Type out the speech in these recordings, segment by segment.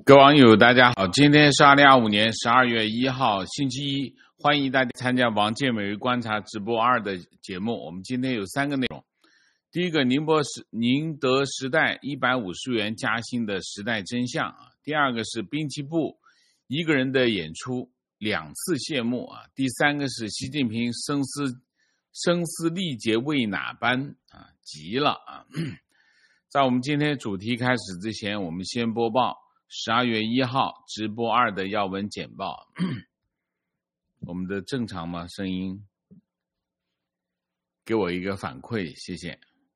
各位网友大家好，今天是2025年12月1号星期一，欢迎大家参加王健每日观察直播2的节目。我们今天有3个内容。第一个，宁德时代150元加薪的时代真相。第二个是滨崎步一个人的演出2次谢幕。第三个是习近平声嘶力竭为哪般急了。在我们今天主题开始之前，我们先播报12月1号直播2的要闻简报。我们的正常吗？声音给我一个反馈，谢谢。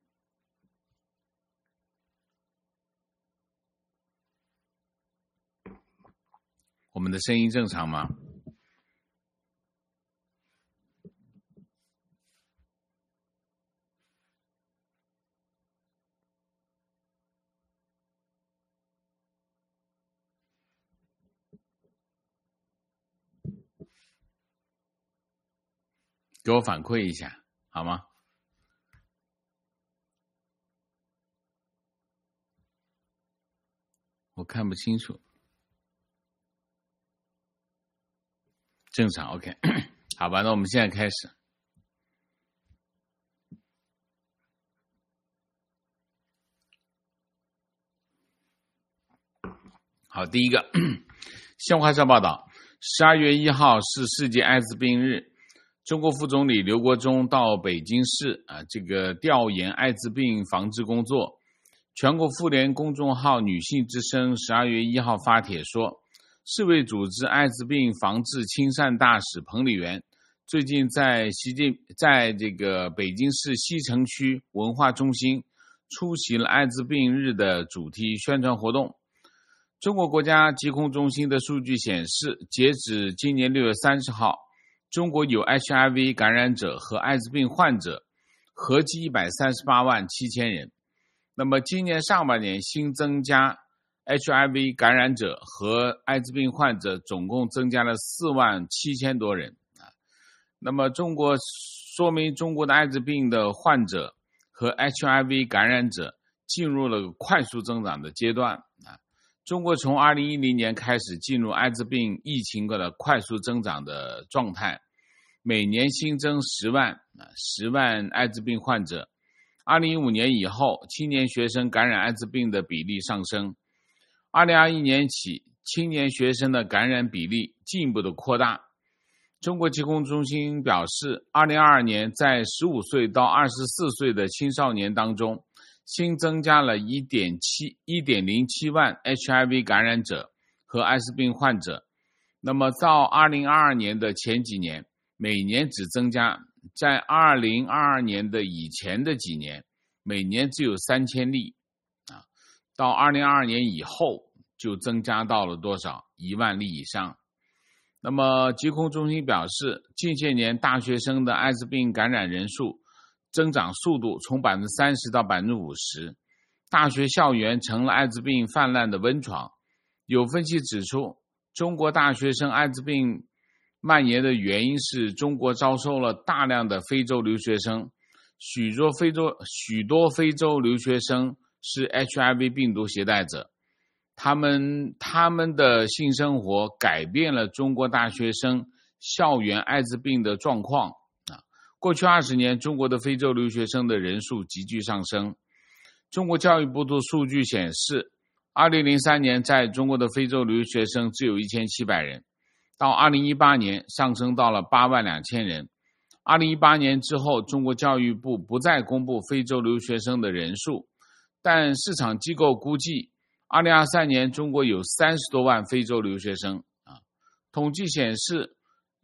我们的声音正常吗？给我反馈一下好吗？我看不清楚。正常 OK 好吧，那我们现在开始。好，第一个新华社报道，12月1号是世界艾滋病日。中国副总理刘国中到北京市调研艾滋病防治工作。全国妇联公众号女性之声12月1号发帖说，世卫组织艾滋病防治亲善大使彭丽媛最近在北京市西城区文化中心出席了艾滋病日的主题宣传活动。中国国家疾控中心的数据显示，截止今年6月30号，中国有 HIV 感染者和艾滋病患者合计138万7千人。那么今年上半年新增加 HIV 感染者和艾滋病患者总共增加了4万7千多人。那么说明中国的艾滋病的患者和 HIV 感染者进入了快速增长的阶段。中国从2010年开始进入艾滋病疫情的快速增长的状态，每年新增10万艾滋病患者。2015年以后，青年学生感染艾滋病的比例上升。2021年起，青年学生的感染比例进一步的扩大。中国疾控中心表示，2022年在15岁到24岁的青少年当中，新增加了 1.07 万 HIV 感染者和艾滋病患者。那么到2022年的前几年，每年只增加，在2022年的以前的几年，每年只有3000例。到2022年以后就增加到了多少？1万例以上。那么疾控中心表示，近些年大学生的艾滋病感染人数增长速度从 30% 到 50%， 大学校园成了艾滋病泛滥的温床。有分析指出，中国大学生艾滋病蔓延的原因是中国招收了大量的非洲留学生，许多非洲留学生是 HIV 病毒携带者，他们的性生活改变了中国大学生校园艾滋病的状况。过去20年，中国的非洲留学生的人数急剧上升。中国教育部的数据显示，2003年在中国的非洲留学生只有1700人，到2018年上升到了8万2千人。2018年之后，中国教育部不再公布非洲留学生的人数，但市场机构估计2023年中国有30多万非洲留学生。统计显示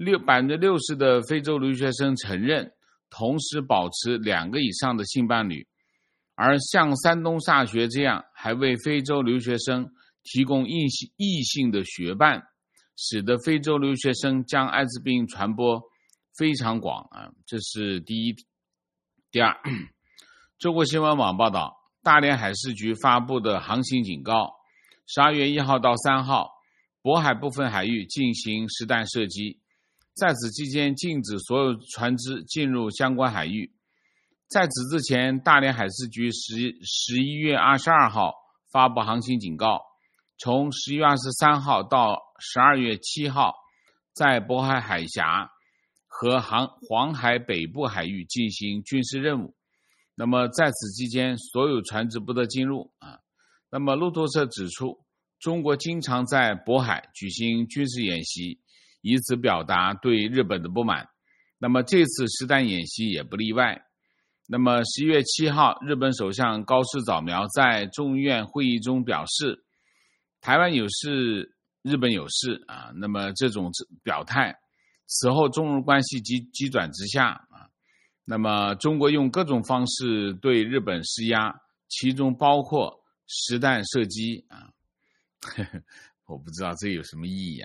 ，60% 的非洲留学生承认同时保持2个以上的性伴侣，而像山东大学这样还为非洲留学生提供异性的学伴，使得非洲留学生将艾滋病传播非常广。这是第一。第二，中国新闻网报道，大连海事局发布的航行警告，12月1号到3号，渤海部分海域进行实弹射击，在此期间禁止所有船只进入相关海域。在此之前，大连海事局11月22号发布航行警告， 从11月23号到12月7号，在渤海海峡和黄海北部海域进行军事任务。那么在此期间，所有船只不得进入那么路透社指出，中国经常在渤海举行军事演习，以此表达对日本的不满。那么这次实弹演习也不例外。那么11月7号，日本首相高市早苗在众议院会议中表示，台湾有事，日本有事那么这种表态，此后中日关系急转直下那么中国用各种方式对日本施压，其中包括实弹射击我不知道这有什么意义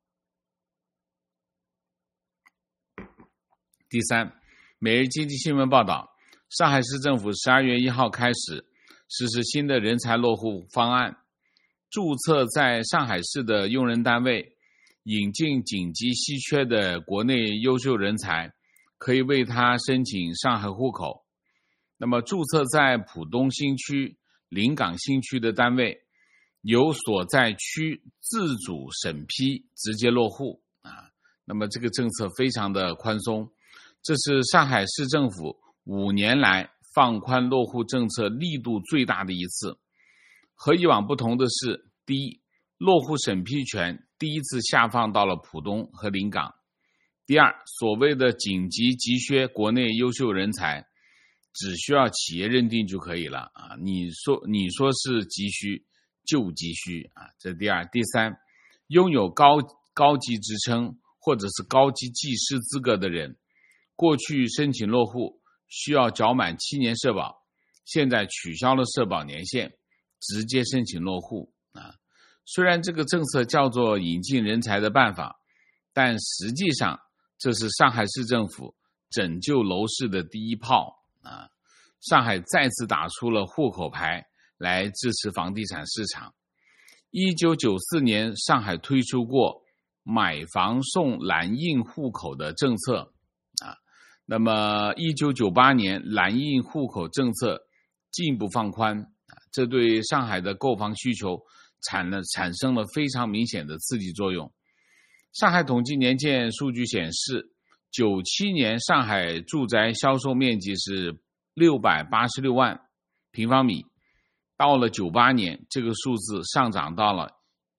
第三，每日经济新闻报道，上海市政府12月1号开始实施新的人才落户方案，注册在上海市的用人单位引进紧急稀缺的国内优秀人才，可以为他申请上海户口。那么注册在浦东新区、临港新区的单位，由所在区自主审批直接落户那么这个政策非常的宽松，这是上海市政府5年来放宽落户政策力度最大的一次。和以往不同的是，第一，落户审批权第一次下放到了浦东和临港。第二，所谓的紧急急缺国内优秀人才，只需要企业认定就可以了你说是急需就急需这是第二。第三，拥有高级职称或者是高级技师资格的人，过去申请落户需要缴满7年社保，现在取消了社保年限，直接申请落户虽然这个政策叫做引进人才的办法，但实际上这是上海市政府拯救楼市的第一炮上海再次打出了户口牌来支持房地产市场。1994年上海推出过买房送蓝印户口的政策那么1998年蓝印户口政策进一步放宽这对上海的购房需求产生了非常明显的刺激作用。上海统计年鉴数据显示，97年上海住宅销售面积是686万平方米，到了98年，这个数字上涨到了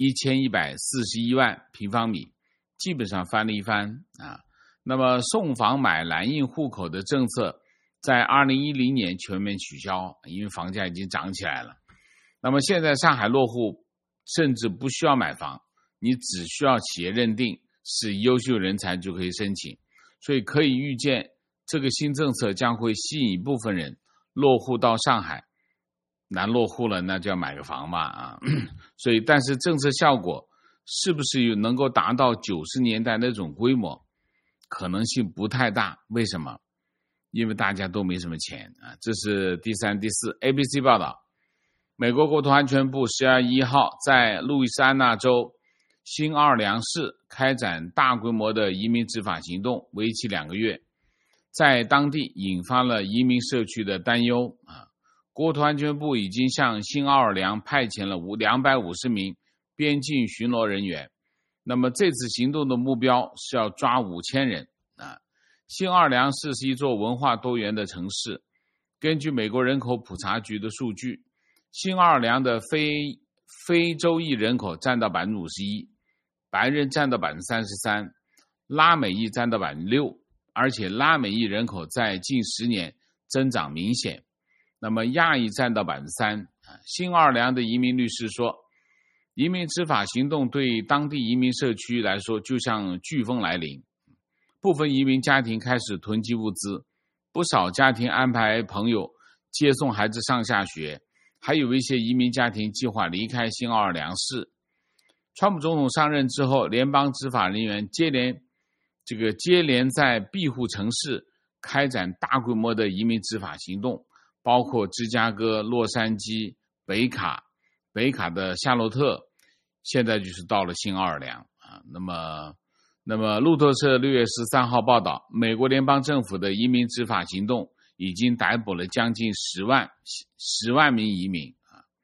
1141万平方米，基本上翻了一番那么送房买蓝印户口的政策在2010年全面取消，因为房价已经涨起来了。那么现在上海落户甚至不需要买房，你只需要企业认定是优秀人才就可以申请，所以可以预见这个新政策将会吸引一部分人落户到上海，难落户了那就要买个房吧所以但是政策效果是不是能够达到90年代那种规模，可能性不太大。为什么？因为大家都没什么钱这是第三。第四， ABC 报道，美国国土安全部12月1号在路易斯安那州新奥尔良市开展大规模的移民执法行动，为期2个月，在当地引发了移民社区的担忧国土安全部已经向新奥尔良派遣了250名边境巡逻人员，那么这次行动的目标是要抓5000人新奥尔良市是一座文化多元的城市，根据美国人口普查局的数据，新奥尔良的非洲裔人口占到 51%， 白人占到 33%， 拉美裔占到 6%， 而且拉美裔人口在近10年增长明显，那么亚裔占到 3%。 新奥尔良的移民律师说，移民执法行动对当地移民社区来说就像飓风来临，部分移民家庭开始囤积物资，不少家庭安排朋友接送孩子上下学，还有一些移民家庭计划离开新奥尔良市。川普总统上任之后，联邦执法人员接连在庇护城市开展大规模的移民执法行动，包括芝加哥、洛杉矶、北卡的夏洛特，现在就是到了新奥尔良那么路透社6月13号报道，美国联邦政府的移民执法行动已经逮捕了将近10万名移民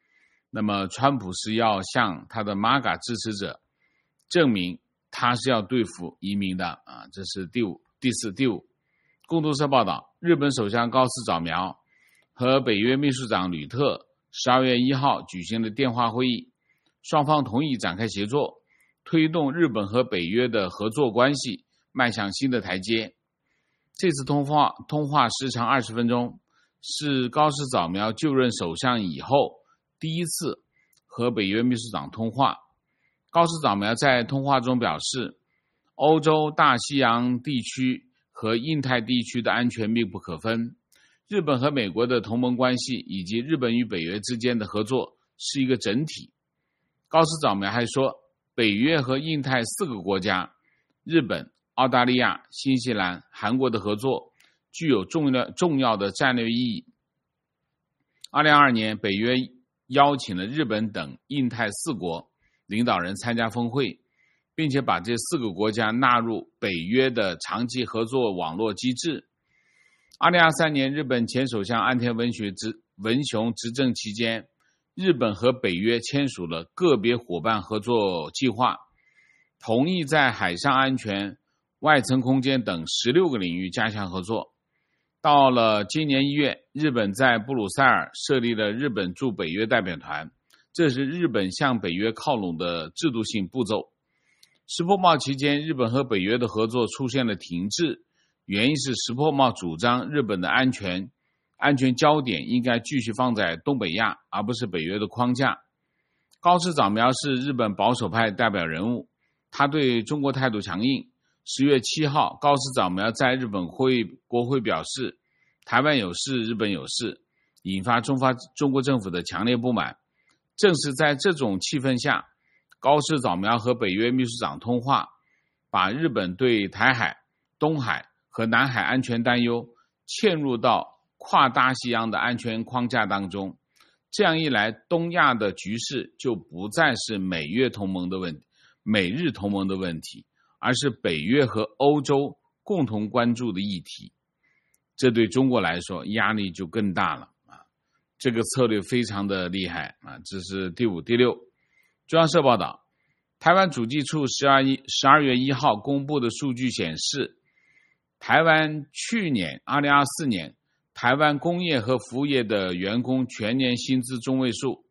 那么川普是要向他的 MAGA 支持者证明他是要对付移民的啊，这是第四、第五。共同社报道，日本首相高市早苗和北约秘书长吕特12月1号举行了电话会议，双方同意展开协作，推动日本和北约的合作关系迈向新的台阶。这次通话时长20分钟，是高市早苗就任首相以后第一次和北约秘书长通话。高市早苗在通话中表示，欧洲大西洋地区和印太地区的安全密不可分，日本和美国的同盟关系以及日本与北约之间的合作是一个整体。高市早苗还说，北约和印太4个国家日本、澳大利亚、新西兰、韩国的合作具有重要的战略意义。2022年，北约邀请了日本等印太4国领导人参加峰会，并且把这4个国家纳入北约的长期合作网络机制。2023年，日本前首相岸田文雄执政期间，日本和北约签署了个别伙伴合作计划，同意在海上安全、外层空间等16个领域加强合作。到了今年1月，日本在布鲁塞尔设立了日本驻北约代表团，这是日本向北约靠拢的制度性步骤。石破茂期间，日本和北约的合作出现了停滞，原因是石破茂主张日本的安全焦点应该继续放在东北亚，而不是北约的框架。高市早苗是日本保守派代表人物，他对中国态度强硬。10月7号，高市早苗在日本国会表示，台湾有事，日本有事，引发中国政府的强烈不满。正是在这种气氛下，高市早苗和北约秘书长通话，把日本对台海、东海和南海安全担忧嵌入到跨大西洋的安全框架当中。这样一来，东亚的局势就不再是美日同盟的问题，而是北约和欧洲共同关注的议题。这对中国来说压力就更大了啊！这个策略非常的厉害啊！这是第五、第六。中央社报道，台湾主计处12月1号公布的数据显示，台湾去年2024年台湾工业和服务业的员工全年薪资中位数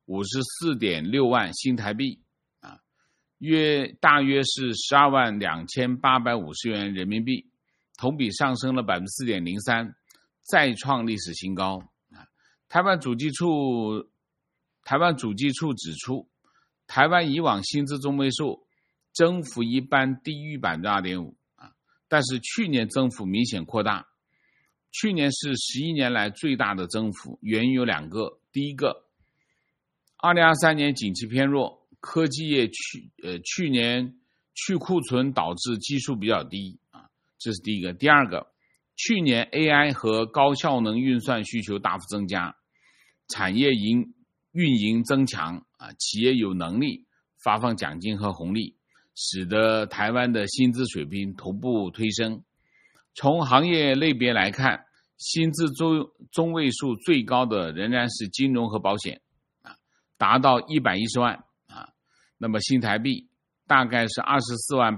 54.6 万新台币啊，大约是12万2850元人民币，同比上升了 4.03%， 再创历史新高。台湾主计处指出，台湾以往薪资中位数增幅一般低于 2.5%， 但是去年增幅明显扩大。去年是11年来最大的增幅，原因有2个。第一个，2023年景气偏弱，科技业去年去库存导致基数比较低啊，这是第一个。第二个，去年 AI 和高效能运算需求大幅增加，产业运营增强啊，企业有能力发放奖金和红利，使得台湾的薪资水平同步推升。从行业类别来看，薪资中位数最高的仍然是金融和保险啊，达到110万啊，那么新台币大概是24万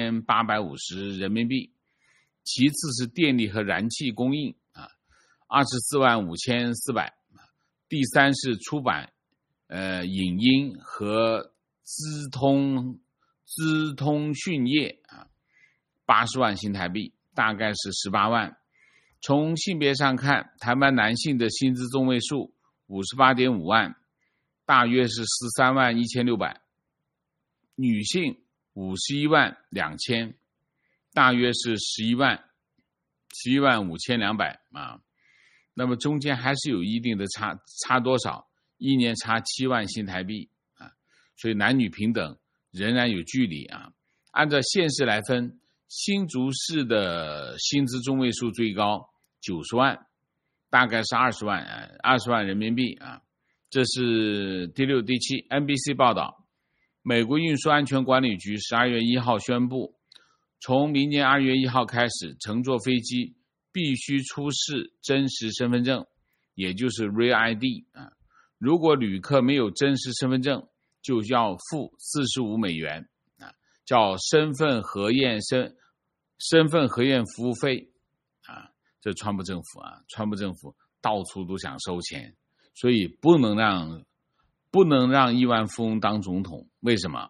8850人民币。其次是电力和燃气供应啊，24万5400。第三是出版、影音和资通讯业啊，80万新台币，大概是18万。从性别上看，台湾男性的薪资中位数 58.5 万，大约是13万1600，女性51万2000，大约是11万5200啊。那么中间还是有一定的差多少？一年差7万新台币啊，所以男女平等仍然有距离啊。按照县市来分，新竹市的薪资中位数最高90万，大概是20万人民币啊。这是第六、第七。NBC 报道，美国运输安全管理局12月1号宣布，从明年2月1号开始，乘坐飞机必须出示真实身份证，也就是 Real ID 啊。 如果旅客没有真实身份证，就要付45美元啊，叫身份核验服务费啊。这川普政府到处都想收钱，所以不能让亿万富翁当总统。为什么？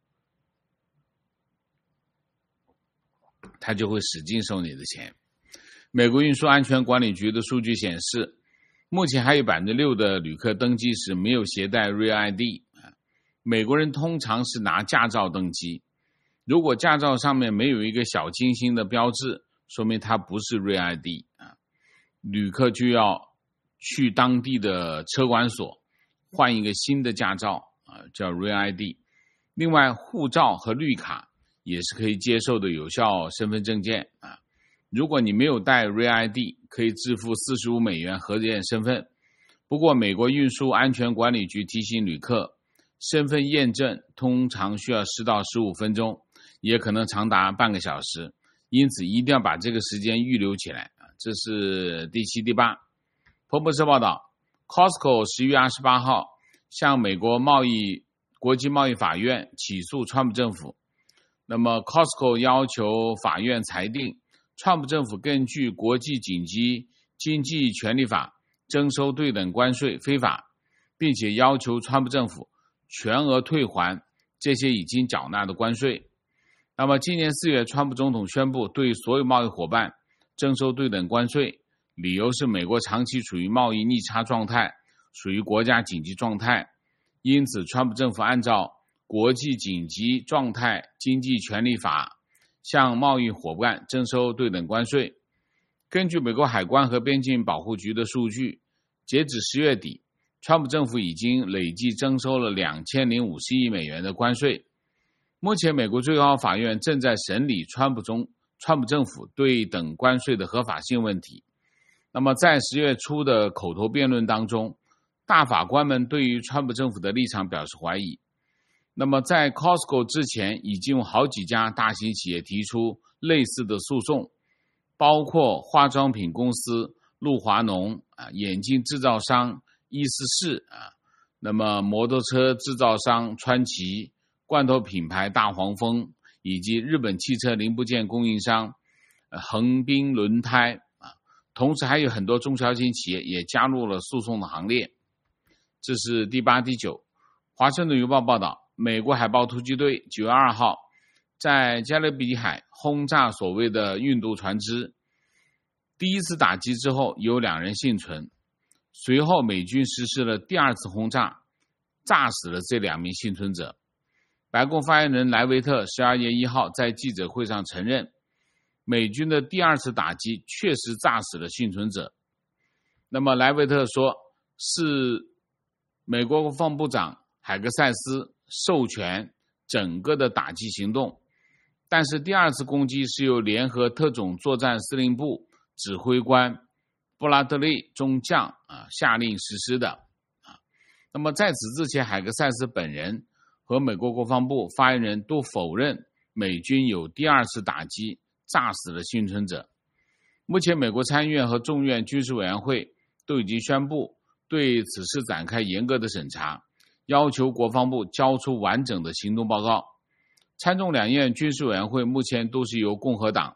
他就会使劲收你的钱。美国运输安全管理局的数据显示，目前还有 6% 的旅客登机时没有携带 Real ID。美国人通常是拿驾照登机，如果驾照上面没有一个小金星的标志，说明它不是 Real ID 啊，旅客就要去当地的车管所换一个新的驾照啊，叫 Real ID。另外，护照和绿卡也是可以接受的有效身份证件啊。如果你没有带 Real ID， 可以支付45美元核验身份。不过，美国运输安全管理局提醒旅客，身份验证通常需要10到15分钟，也可能长达半个小时，因此一定要把这个时间预留起来。这是第7、第8。彭博社报道 ，Costco 11月28号向美国国际贸易法院起诉川普政府。那么 Costco 要求法院裁定，川普政府根据国际紧急经济权利法征收对等关税非法，并且要求川普政府全额退还这些已经缴纳的关税。那么今年4月，川普总统宣布对所有贸易伙伴征收对等关税，理由是美国长期处于贸易逆差状态，属于国家紧急状态，因此川普政府按照国际紧急状态经济权利法向贸易伙伴征收对等关税。根据美国海关和边境保护局的数据，截止10月底，川普政府已经累计征收了2050亿美元的关税。目前美国最高法院正在审理川普政府对等关税的合法性问题。那么在10月初的口头辩论当中，大法官们对于川普政府的立场表示怀疑。那么在 Costco 之前，已经有好几家大型企业提出类似的诉讼，包括化妆品公司露华浓眼镜制造商伊思仕那么摩托车制造商川崎，罐头品牌大黄蜂，以及日本汽车零部件供应商横滨轮胎同时还有很多中小型企业也加入了诉讼的行列。这是第8、第9。华盛顿邮报报道，美国海豹突击队9月2号在加勒比海轰炸所谓的运毒船只，第一次打击之后有2人幸存，随后美军实施了第2次轰炸，炸死了这2名幸存者。白宫发言人莱维特12月1号在记者会上承认，美军的第2次打击确实炸死了幸存者。那么莱维特说，是美国国防部长海格塞斯授权整个的打击行动，但是第2次攻击是由联合特种作战司令部指挥官布拉德利中将下令实施的那么在此之前，海格塞斯本人和美国国防部发言人都否认美军有第2次打击炸死了幸存者。目前美国参议院和众院军事委员会都已经宣布对此事展开严格的审查，要求国防部交出完整的行动报告。参众两院军事委员会目前都是由共和党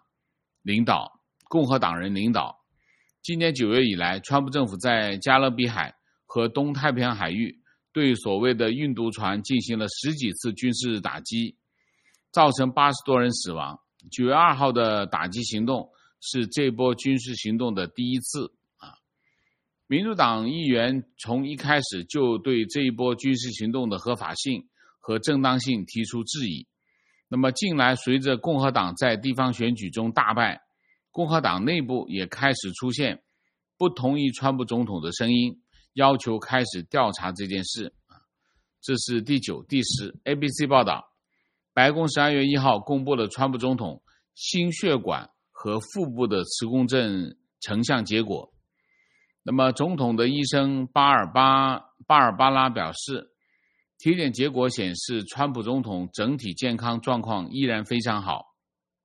人领导。今年9月以来，川普政府在加勒比海和东太平洋海域对所谓的运毒船进行了10几次军事打击，造成80多人死亡。9月2号的打击行动是这波军事行动的第1次民主党议员从一开始就对这一波军事行动的合法性和正当性提出质疑。那么近来随着共和党在地方选举中大败，共和党内部也开始出现不同意川普总统的声音，要求开始调查这件事。这是第9、第10。ABC 报道，白宫12月1号公布了川普总统心血管和腹部的磁共振成像结果。那么总统的医生巴尔巴拉表示，体检结果显示川普总统整体健康状况依然非常好。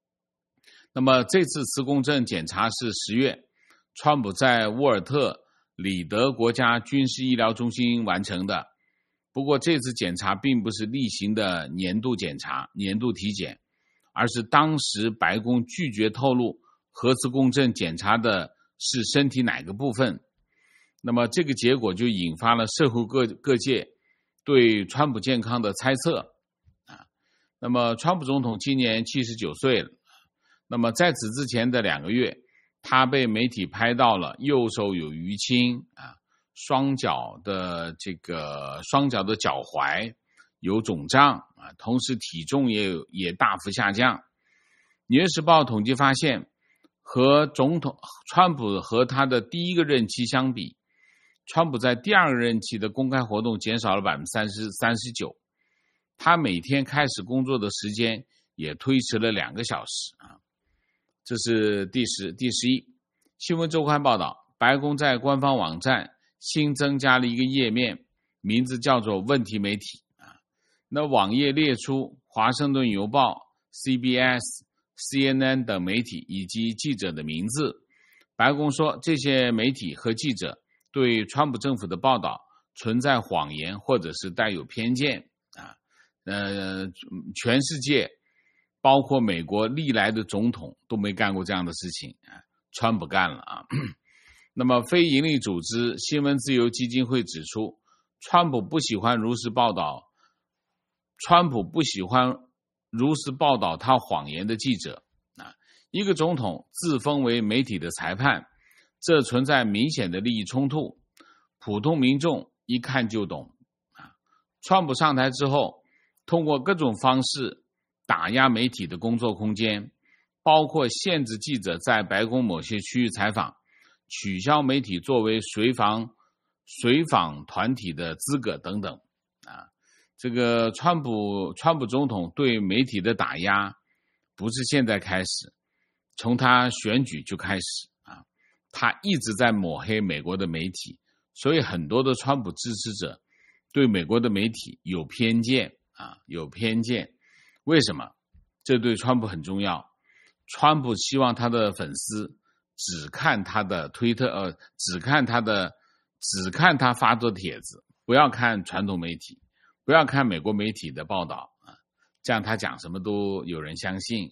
那么这次磁共振检查是10月川普在沃尔特里德国家军事医疗中心完成的。不过这次检查并不是例行的年度检查、年度体检，而是当时白宫拒绝透露核磁共振检查的是身体哪个部分。那么这个结果就引发了社会各界对川普健康的猜测。那么川普总统今年79岁了。那么在此之前的2个月，他被媒体拍到了右手有淤青双脚的脚踝有肿胀同时体重也大幅下降。纽约时报统计发现，和川普和他的第1个任期相比，川普在第2个任期的公开活动减少了 39%， 他每天开始工作的时间也推迟了2个小时这是第11。新闻周刊报道，白宫在官方网站新增加了一个页面，名字叫做问题媒体那网页列出华盛顿邮报、CBS、CNN 等媒体以及记者的名字。白宫说，这些媒体和记者对川普政府的报道存在谎言或者是带有偏见全世界包括美国历来的总统都没干过这样的事情川普干了那么非营利组织新闻自由基金会指出，川普不喜欢如实报道他谎言的记者一个总统自封为媒体的裁判，这存在明显的利益冲突，普通民众一看就懂川普上台之后，通过各种方式打压媒体的工作空间，包括限制记者在白宫某些区域采访，取消媒体作为随访团体的资格等等这个川普总统对媒体的打压不是现在开始，从他选举就开始他一直在抹黑美国的媒体，所以很多的川普支持者对美国的媒体有偏见为什么？这对川普很重要。川普希望他的粉丝只看他的推特只看他发的帖子，不要看传统媒体，不要看美国媒体的报道这样他讲什么都有人相信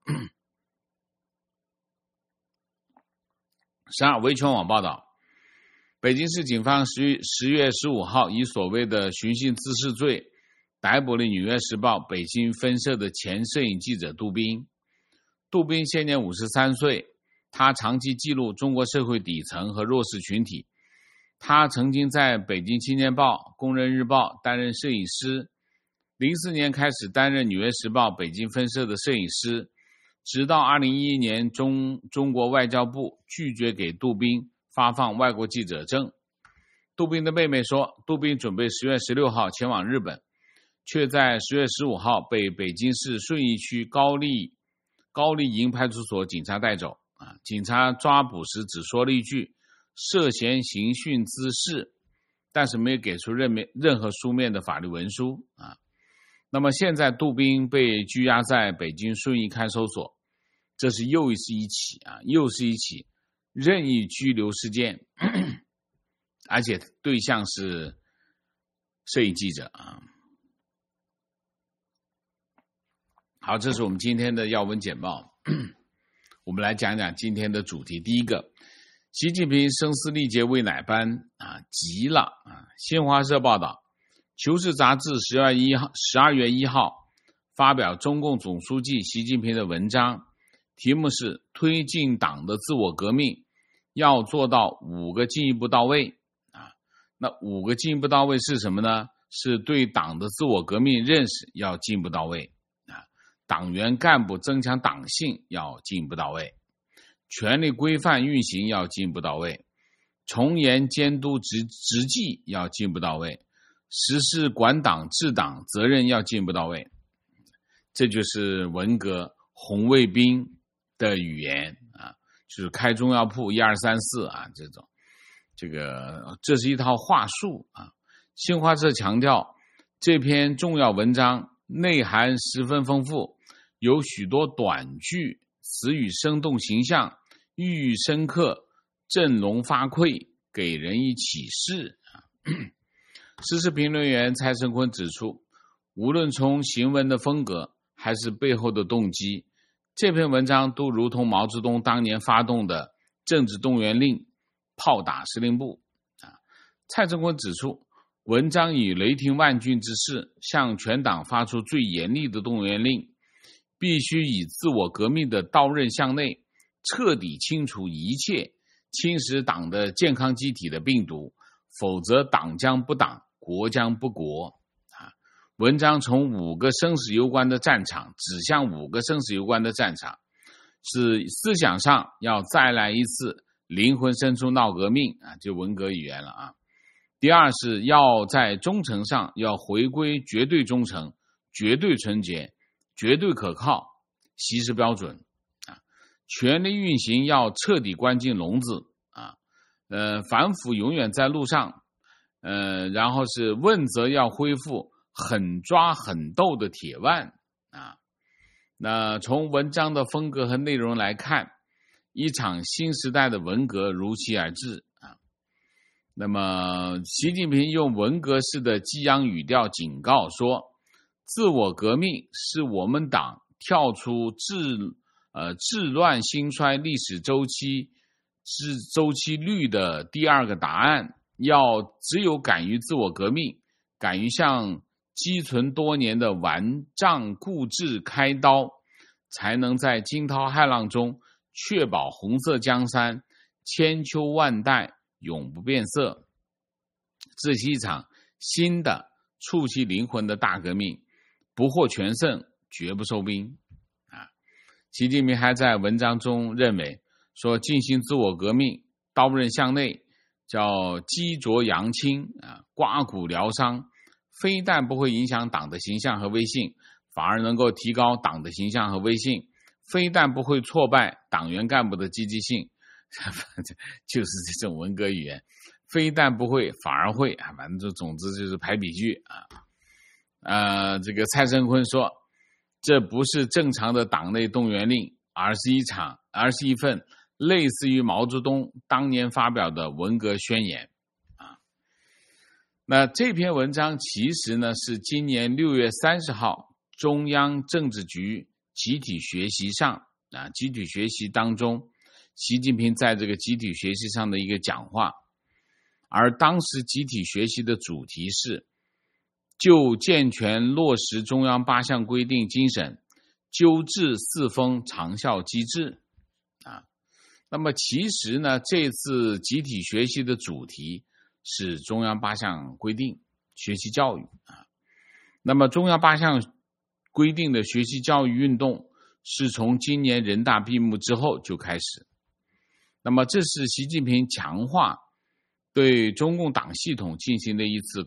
12维权网报道，北京市警方10月15号以所谓的寻衅滋事罪逮捕了纽约时报北京分社的前摄影记者杜斌。杜斌现年53岁，他长期记录中国社会底层和弱势群体。他曾经在北京青年报、工人日报担任摄影师，04年开始担任纽约时报北京分社的摄影师，直到2011年中国外交部拒绝给杜斌发放外国记者证。杜斌的妹妹说，杜斌准备10月16号前往日本，却在10月15号被北京市顺义区高丽营派出所警察带走警察抓捕时只说了一句涉嫌刑讯滋事，但是没有给出任何书面的法律文书那么现在杜斌被拘押在北京顺义看守所，这是又是一起任意拘留事件而且对象是摄影记者好，这是我们今天的要闻简报我们来讲讲今天的主题。第一个，习近平声嘶力竭喂奶班急了新华社报道，求是杂志12月1号发表中共总书记习近平的文章，题目是推进党的自我革命要做到5个进一步到位那5个进一步到位是什么呢？是对党的自我革命认识要进一步到位党员干部增强党性要进一步到位，权力规范运行要进一步到位，从严监督执纪要进一步到位，实施管党治党责任要进一步到位。这就是文革红卫兵的语言就是开中药铺1、2、3、4这种这是一套话术新华社强调，这篇重要文章内涵十分丰富，有许多短句，词语生动形象，寓意深刻，振聋发聩， 给人以启示。时事评论员蔡胜坤指出，无论从行文的风格还是背后的动机，这篇文章都如同毛泽东当年发动的政治动员令，炮打司令部。蔡胜坤指出，文章以雷霆万钧之势向全党发出最严厉的动员令，必须以自我革命的刀刃向内，彻底清除一切侵蚀党的健康机体的病毒，否则党将不党，国将不国。文章从5个生死攸关的战场指向5个生死攸关的战场，是思想上要再来一次灵魂深处闹革命就文革语言了第二是要在忠诚上要回归绝对忠诚、绝对纯洁、绝对可靠、习时标准权力运行要彻底关进笼子反腐永远在路上然后是问责要恢复狠抓狠斗的铁腕那从文章的风格和内容来看，一场新时代的文革如期而至那么习近平用文革式的激昂语调警告说，自我革命是我们党跳出治乱兴衰历史周期率的第二个答案，只有敢于自我革命，敢于向积存多年的顽瘴固执开刀，才能在惊涛骇浪中确保红色江山千秋万代永不变色。这是一场新的触其灵魂的大革命，不获全胜绝不收兵习近平还在文章中认为说，进行自我革命刀刃向内，叫击啄扬清刮骨疗伤，非但不会影响党的形象和威信，反而能够提高党的形象和威信，非但不会挫败党员干部的积极性就是这种文革语言，非但不会反而会反正总之就是排比句这个蔡胜坤说，这不是正常的党内动员令，而是一份类似于毛泽东当年发表的文革宣言那这篇文章其实呢是今年6月30号中央政治局集体学习上集体学习当中，习近平在这个集体学习上的一个讲话，而当时集体学习的主题是就健全落实中央8项规定精神，纠治4风长效机制那么其实呢，这次集体学习的主题是中央8项规定学习教育那么中央8项规定的学习教育运动是从今年人大闭幕之后就开始，那么这是习近平强化对中共党系统进行的一次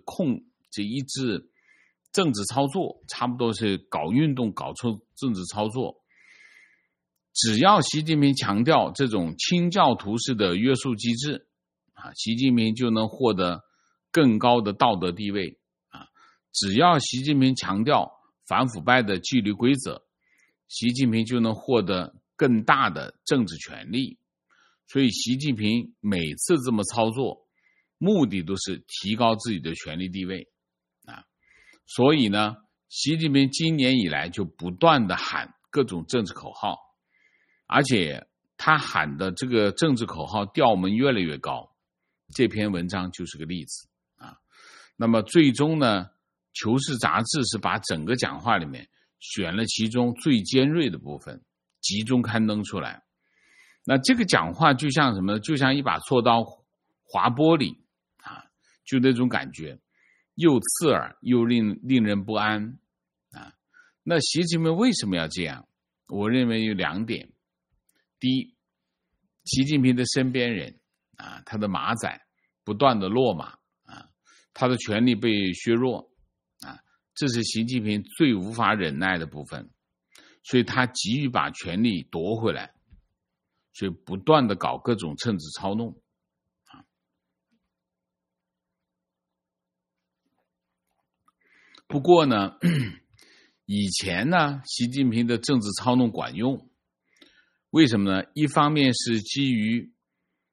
政治操作，差不多是搞运动搞出政治操作。只要习近平强调这种清教徒式的约束机制习近平就能获得更高的道德地位只要习近平强调反腐败的纪律规则，习近平就能获得更大的政治权利。所以习近平每次这么操作，目的都是提高自己的权力地位所以呢，习近平今年以来就不断的喊各种政治口号，而且他喊的这个政治口号调门越来越高，这篇文章就是个例子那么最终呢，求是杂志是把整个讲话里面选了其中最尖锐的部分集中刊登出来。那这个讲话就像什么呢？就像一把锉刀划玻璃就那种感觉，又刺耳又令人不安那习近平为什么要这样？我认为有2点。第一，习近平的身边人他的马仔不断的落马他的权力被削弱这是习近平最无法忍耐的部分，所以他急于把权力夺回来，所以不断的搞各种政治操弄不过呢，以前呢，习近平的政治操弄管用，为什么呢？一方面是基于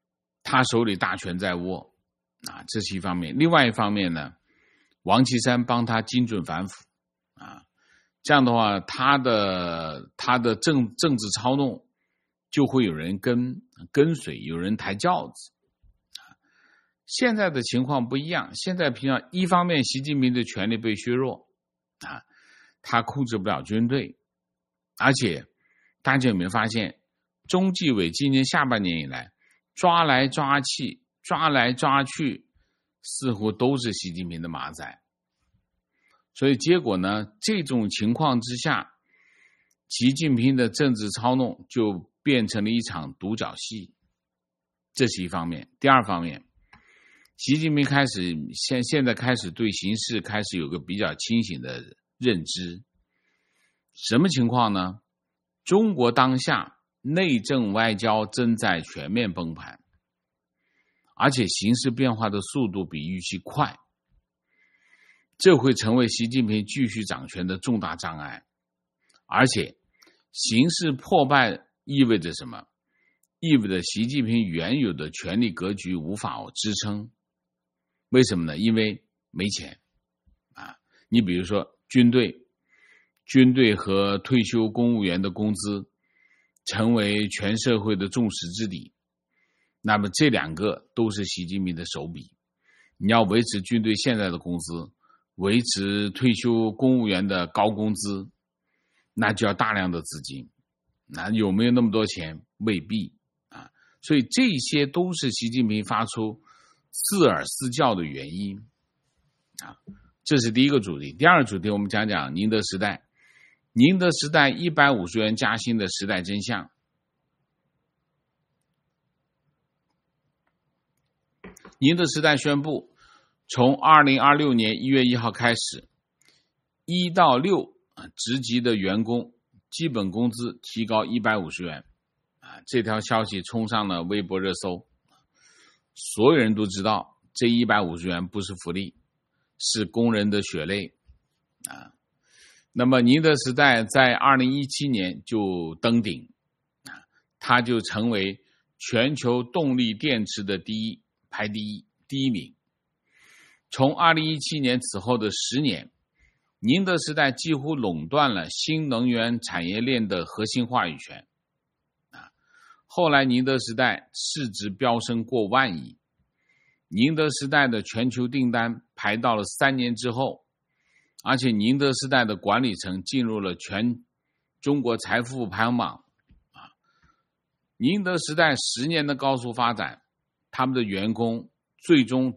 他手里大权在握啊，这是一方面。另外一方面呢，王岐山帮他精准反腐啊，这样的话，他的政治操弄就会有人跟随，有人抬轿子。现在的情况不一样，现在平常一方面习近平的权力被削弱啊，他控制不了军队，而且大家有没有发现，中纪委今年下半年以来抓来抓去，抓来抓去，似乎都是习近平的马仔。所以结果呢，这种情况之下，习近平的政治操弄就变成了一场独角戏，这是一方面。第二方面，习近平现在开始对形势开始有个比较清醒的认知。什么情况呢？中国当下内政外交正在全面崩盘，而且形势变化的速度比预期快，这会成为习近平继续掌权的重大障碍。而且形势破败意味着什么？意味着习近平原有的权力格局无法支撑。为什么呢？因为没钱啊！你比如说军队和退休公务员的工资成为全社会的众矢之的，那么这两个都是习近平的手笔。你要维持军队现在的工资，维持退休公务员的高工资，那就要大量的资金，那有没有那么多钱？未必啊！所以这些都是习近平发出似饵思教的原因啊，这是第一个主题。第二个主题，我们讲讲宁德时代150元加薪的时代真相。宁德时代宣布，从2026年1月1号开始，1到6职级的员工基本工资提高150元啊，这条消息冲上了微博热搜。所有人都知道，这150元不是福利，是工人的血泪啊。那么宁德时代在2017年就登顶啊，它就成为全球动力电池的排第一名。从2017年此后的10年，宁德时代几乎垄断了新能源产业链的核心话语权啊。后来宁德时代市值飙升过万亿，宁德时代的全球订单排到了3年之后，而且宁德时代的管理层进入了全中国财富排行榜啊。宁德时代10年的高速发展，他们的员工最终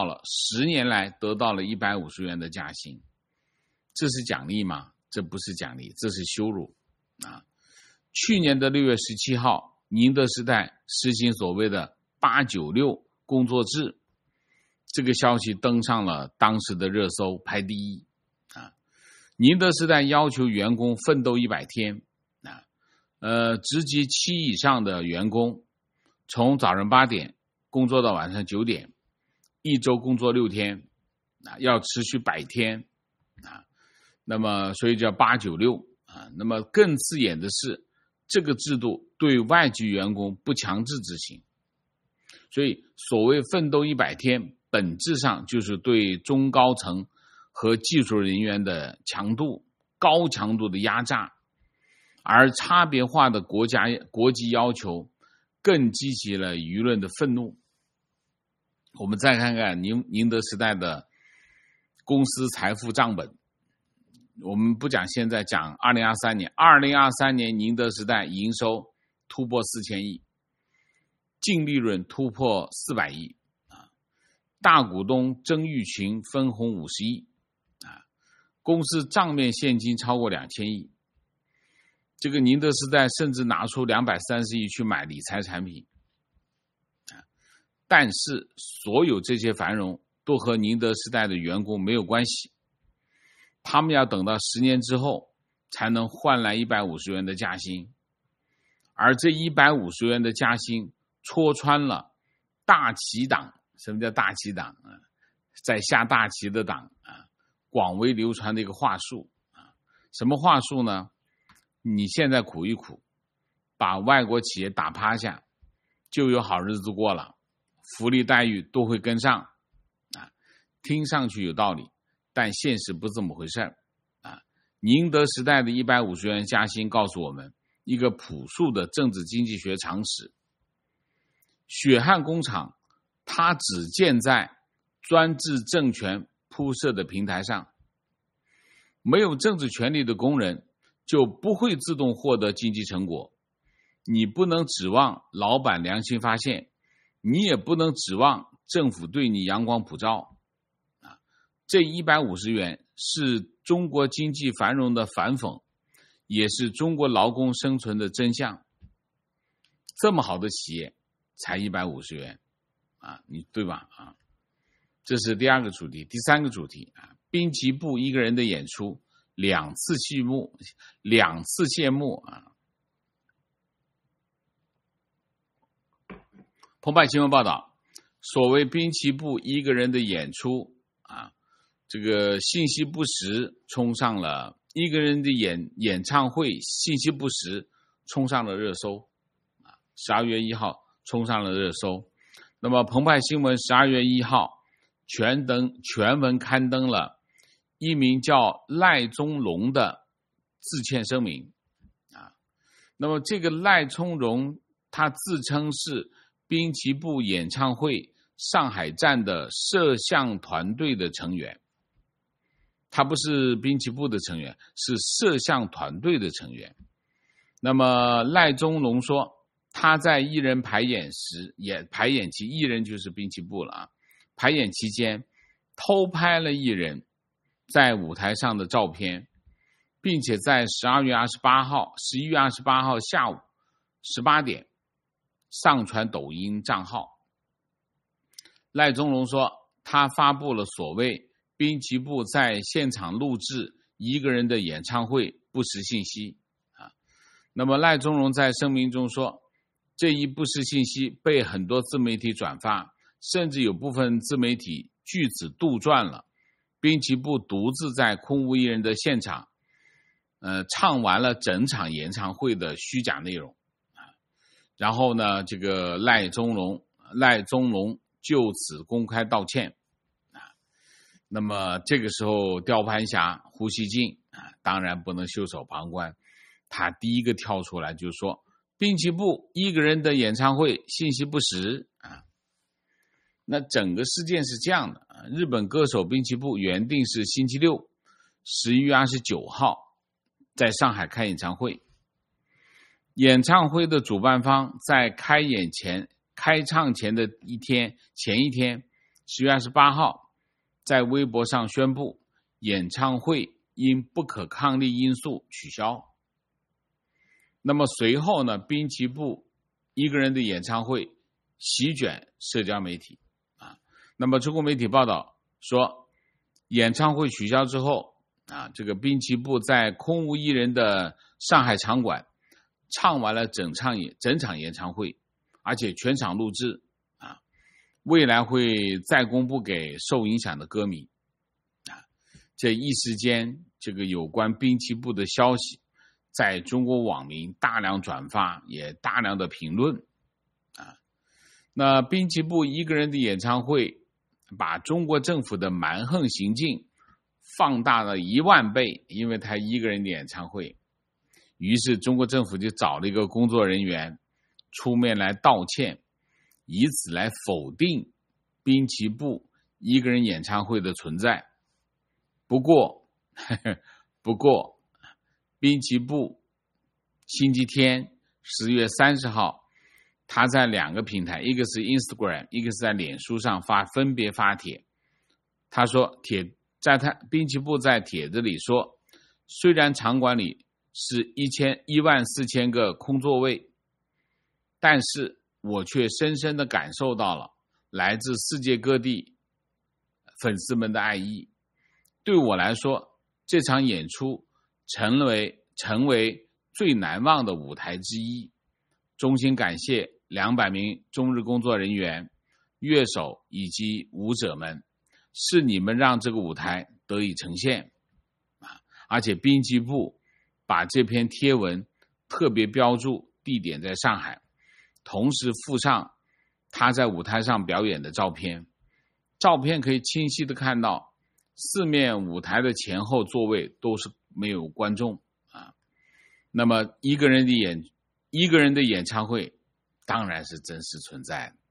10年来得到了150元的加薪。这是奖励吗？这不是奖励，这是羞辱啊！去年的6月17号，宁德时代实行所谓的896工作制，这个消息登上了当时的热搜排第一啊！宁德时代要求员工奋斗100天啊，职级7以上的员工从早上8点工作到晚上9点，一周工作6天啊，要持续100天啊。那么所以叫896啊。那么更刺眼的是，这个制度对外籍员工不强制执行。所以所谓奋斗100天，本质上就是对中高层和技术人员的高强度的压榨，而差别化的国籍要求更激起了舆论的愤怒。我们再看看宁德时代的公司财富账本，我们不讲现在，讲2023年。2023年宁德时代营收突破4000亿，净利润突破400亿啊，大股东曾毓群分红50亿啊，公司账面现金超过2000亿。这个宁德时代甚至拿出230亿去买理财产品啊，但是所有这些繁荣都和宁德时代的员工没有关系。他们要等到10年之后才能换来150元的加薪，而这150元的加薪戳穿了大旗党。什么叫大旗党啊？在下大棋的党啊，广为流传的一个话术啊。什么话术呢？你现在苦一苦，把外国企业打趴下，就有好日子过了福利待遇都会跟上啊。听上去有道理，但现实不是这么回事啊。宁德时代的150元加薪告诉我们一个朴素的政治经济学常识：血汗工厂它只建在专制政权铺设的平台上，没有政治权利的工人就不会自动获得经济成果。你不能指望老板良心发现，你也不能指望政府对你阳光普照啊！这150元是中国经济繁荣的反讽，也是中国劳工生存的真相。这么好的企业才150元啊，你对吧？啊，这是第二个主题。第三个主题啊，滨崎步一个人的演出两次谢幕啊。澎湃新闻报道，所谓滨崎步一个人的演出啊，这个信息不实冲上了一个人的演唱会，信息不实冲上了热搜啊，12月1号冲上了热搜。那么澎湃新闻12月1号全文刊登了一名叫赖宗荣的致歉声明啊。那么这个赖宗荣他自称是滨崎步演唱会上海站的摄像团队的成员，他不是滨崎步的成员，是摄像团队的成员。那么赖宗荣说，他在艺人排演时，排演期，艺人就是滨崎步了啊，排演期间偷拍了艺人在舞台上的照片，并且在11月28号下午18点上传抖音账号。赖宗荣说，他发布了所谓滨崎步在现场录制一个人的演唱会不实信息啊。那么赖宗荣在声明中说，这一不实信息被很多自媒体转发，甚至有部分自媒体据此杜撰了滨崎步独自在空无一人的现场唱完了整场演唱会的虚假内容。然后呢，这个赖宗荣就此公开道歉啊。那么这个时候吊盘侠胡锡进啊，当然不能袖手旁观，他第一个跳出来就说，滨崎步一个人的演唱会信息不实啊。那整个事件是这样的啊，日本歌手滨崎步原定是星期六11月29号在上海开演唱会。演唱会的主办方在开唱前的前一天10月28号在微博上宣布演唱会因不可抗力因素取消。那么随后呢，滨崎步一个人的演唱会席卷社交媒体啊。那么中国媒体报道说，演唱会取消之后啊，这个滨崎步在空无一人的上海场馆唱完了整场演唱会，而且全场录制啊，未来会再公布给受影响的歌迷啊。这一时间，这个有关滨崎步的消息在中国网民大量转发，也大量的评论啊。那滨崎步一个人的演唱会把中国政府的蛮横行径放大了10000倍，因为他一个人的演唱会。于是中国政府就找了一个工作人员出面来道歉，以此来否定滨崎步一个人演唱会的存在。不过滨崎步星期天10月30号他在2个平台，一个是 Instagram， 一个是在脸书上分别发帖。他说滨崎步在帖子里说，虽然场馆里是14000个空座位，但是我却深深地感受到了来自世界各地粉丝们的爱意。对我来说，这场演出成为最难忘的舞台之一。衷心感谢200名中日工作人员、乐手以及舞者们，是你们让这个舞台得以呈现。而且滨崎步把这篇贴文特别标注地点在上海，同时附上他在舞台上表演的照片。照片可以清晰的看到，四面舞台的前后座位都是没有观众啊。那么一个人的演唱会当然是真实存在的。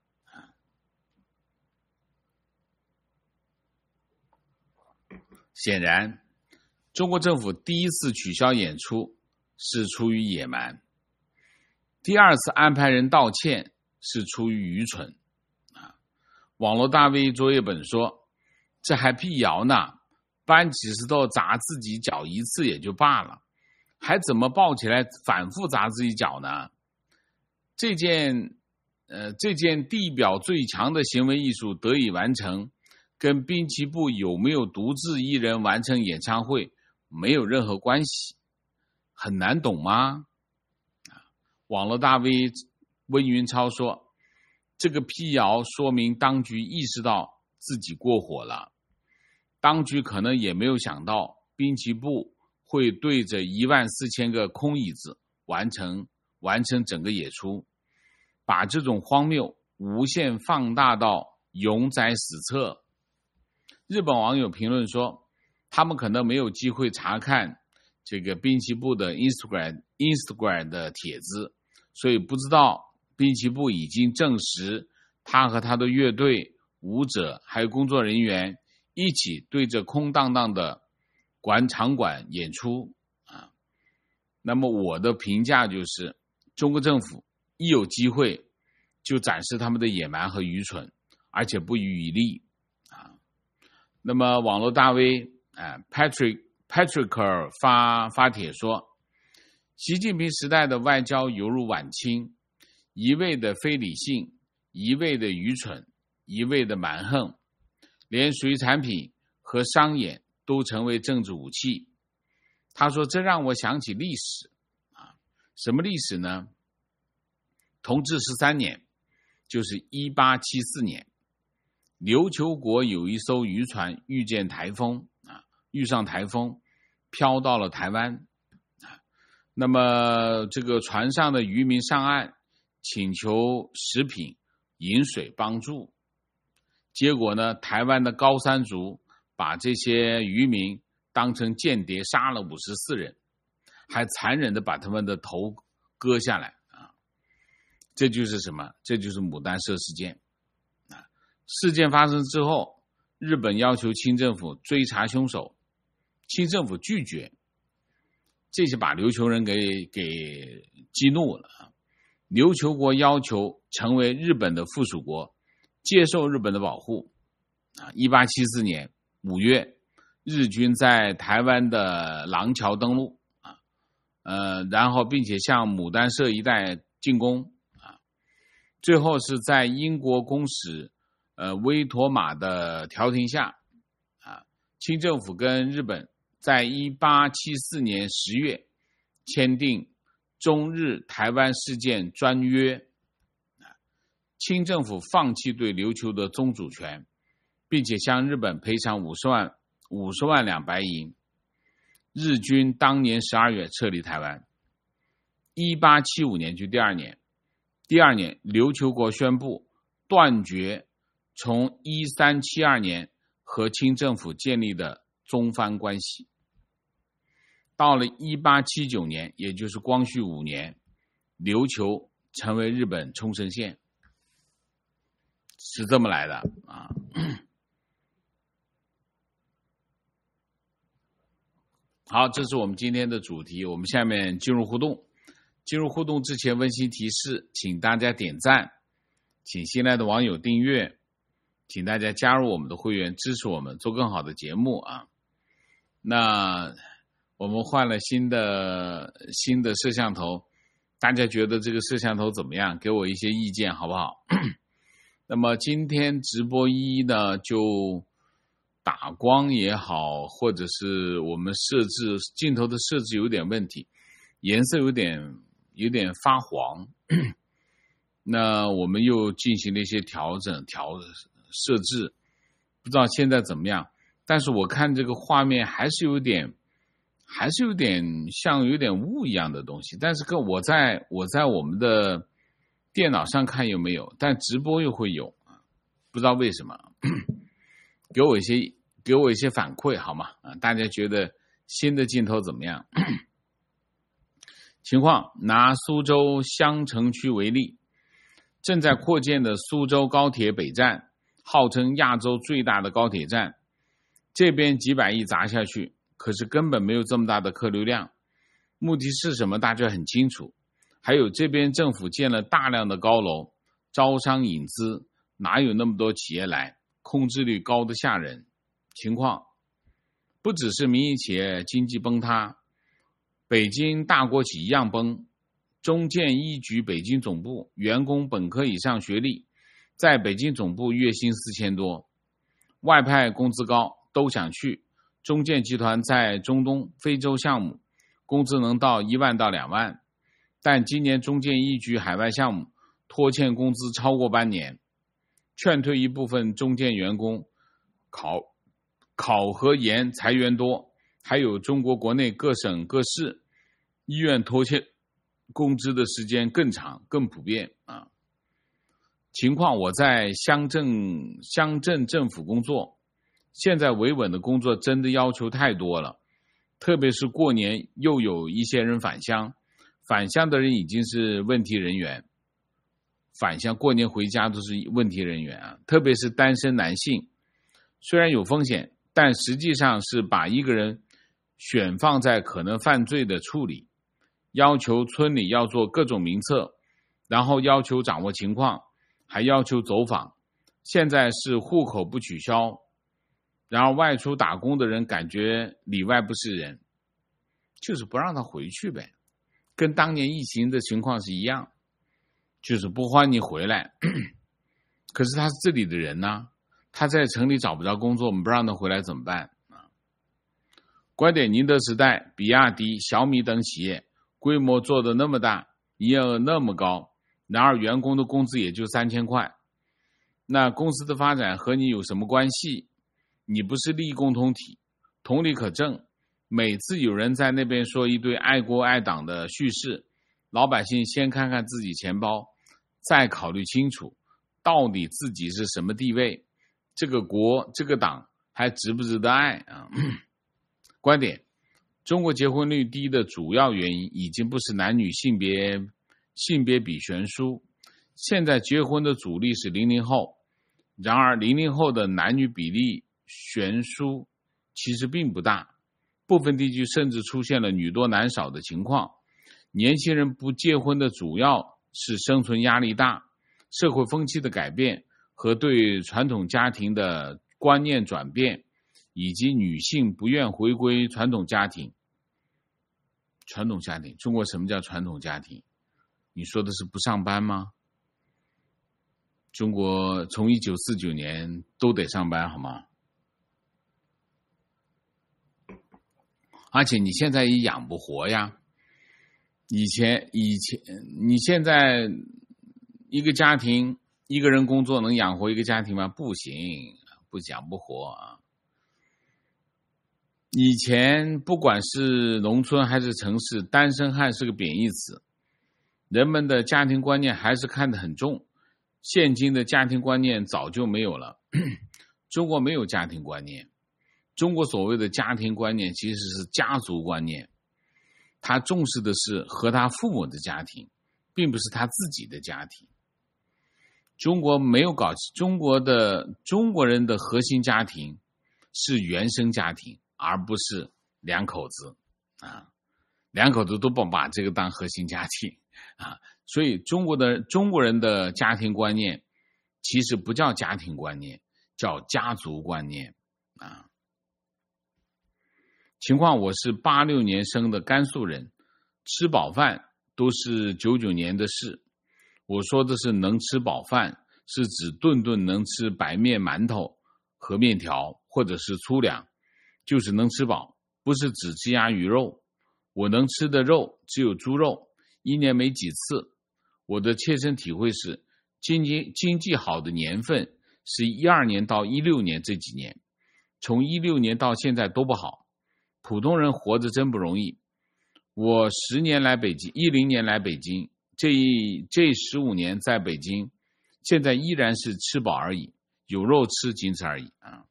显然，中国政府第一次取消演出是出于野蛮，第二次安排人道歉是出于愚蠢。网络大 V 卓越本说，这还辟谣呢，搬起石头砸自己脚一次也就罢了，还怎么抱起来反复砸自己脚呢？这件地表最强的行为艺术得以完成，跟滨崎步有没有独自一人完成演唱会没有任何关系，很难懂吗？网络大 V 温云超说，这个辟谣说明当局意识到自己过火了，当局可能也没有想到滨崎步会对着14000个空椅子完成整个演出，把这种荒谬无限放大到永载史册。日本网友评论说，他们可能没有机会查看这个滨崎步的 Instagram 的帖子，所以不知道滨崎步已经证实他和他的乐队、舞者还有工作人员一起对着空荡荡的场馆演出啊。那么我的评价就是，中国政府一有机会就展示他们的野蛮和愚蠢，而且不遗余力啊。那么网络大 V Patrick 发帖说，习近平时代的外交犹如晚清，一味的非理性，一味的愚蠢，一味的蛮横，连水产品和商演都成为政治武器。他说，这让我想起历史啊，什么历史呢？同治13年，就是1874年，琉球国有一艘渔船遇上台风，飘到了台湾。那么这个船上的渔民上岸，请求食品、饮水帮助。结果呢，台湾的高山族把这些渔民当成间谍杀了54人，还残忍的把他们的头割下来啊！这就是什么？这就是牡丹社事件啊！事件发生之后，日本要求清政府追查凶手，清政府拒绝，这些把琉球人给激怒了啊！琉球国要求成为日本的附属国，接受日本的保护啊！1874年5月，日军在台湾的廊桥登陆啊，然后并且向牡丹社一带进攻啊，最后是在英国公使威妥玛的调停下啊，清政府跟日本在1874年10月签订中日台湾事件专约，清政府放弃对琉球的宗主权，并且向日本赔偿50万两白银。日军当年12月撤离台湾。1875年就第二年，琉球国宣布断绝从1372年和清政府建立的中藩关系。到了1879年，也就是光绪5年，琉球成为日本冲绳县，是这么来的啊。好，这是我们今天的主题，我们下面进入互动。进入互动之前，温馨提示，请大家点赞，请新来的网友订阅，请大家加入我们的会员，支持我们做更好的节目啊。那我们换了新的摄像头，大家觉得这个摄像头怎么样？给我一些意见好不好？那么今天直播呢，就打光也好，或者是我们镜头的设置有点问题，颜色有点发黄，那我们又进行了一些调整设置，不知道现在怎么样。但是我看这个画面还是有点像有点雾一样的东西，但是我在我们的电脑上看又没有，但直播又会有，不知道为什么。给我一些反馈好吗？大家觉得新的镜头怎么样？情况拿苏州襄城区为例，正在扩建的苏州高铁北站，号称亚洲最大的高铁站，这边几百亿砸下去，可是根本没有这么大的客流量。目的是什么？大家很清楚。还有这边政府建了大量的高楼，招商引资，哪有那么多企业来？空置率高得吓人。情况不只是民营企业经济崩塌，北京大国企一样崩。中建一局北京总部员工本科以上学历，在北京总部月薪4000多，外派工资高，都想去。中建集团在中东、非洲项目，工资能到1万到2万，但今年中建一局海外项目拖欠工资超过半年，劝退一部分中建员工，考核严，裁员多，还有中国国内各省各市医院拖欠工资的时间更长更普遍啊。情况我在乡镇政府工作，现在维稳的工作真的要求太多了，特别是过年又有一些人返乡的人已经是问题人员，返乡过年回家都是问题人员啊，特别是单身男性，虽然有风险，但实际上是把一个人选放在可能犯罪的处理，要求村里要做各种名册，然后要求掌握情况，还要求走访。现在是户口不取消，然后外出打工的人感觉里外不是人，就是不让他回去呗，跟当年疫情的情况是一样，就是不欢迎你回来。可是他是这里的人呢，他在城里找不着工作，我们不让他回来怎么办？观点：宁德时代、比亚迪、小米等企业规模做得那么大，营业额那么高，然而员工的工资也就3000块，那公司的发展和你有什么关系？你不是利益共同体。同理可证，每次有人在那边说一堆爱国爱党的叙事，老百姓先看看自己钱包，再考虑清楚到底自己是什么地位，这个国这个党还值不值得爱啊？观点：中国结婚率低的主要原因已经不是男女性别比悬殊，现在结婚的主力是00后，然而00后的男女比例悬殊其实并不大，部分地区甚至出现了女多男少的情况。年轻人不结婚的主要是生存压力大、社会风气的改变和对传统家庭的观念转变，以及女性不愿回归传统家庭。传统家庭，中国什么叫传统家庭？你说的是不上班吗？中国从1949年都得上班好吗？而且你现在也养不活呀。以前你现在一个家庭一个人工作能养活一个家庭吗？不行，不养不活啊。以前不管是农村还是城市，单身汉是个贬义词，人们的家庭观念还是看得很重。现今的家庭观念早就没有了。中国没有家庭观念，中国所谓的家庭观念其实是家族观念，他重视的是和他父母的家庭，并不是他自己的家庭。中国没有搞中国人的核心家庭是原生家庭，而不是两口子啊，两口子都不把这个当核心家庭啊，所以中国人的家庭观念其实不叫家庭观念，叫家族观念啊。情况：我是86年生的甘肃人，吃饱饭都是99年的事。我说的是能吃饱饭，是指顿顿能吃白面馒头和面条，或者是粗粮，就是能吃饱，不是指鸡鸭鱼肉。我能吃的肉只有猪肉，一年没几次。我的切身体会是，经济好的年份是12年到16年这几年，从16年到现在都不好。普通人活着真不容易。我10年来北京，10年来北京， 这15年在北京，现在依然是吃饱而已，有肉吃，仅此而已啊。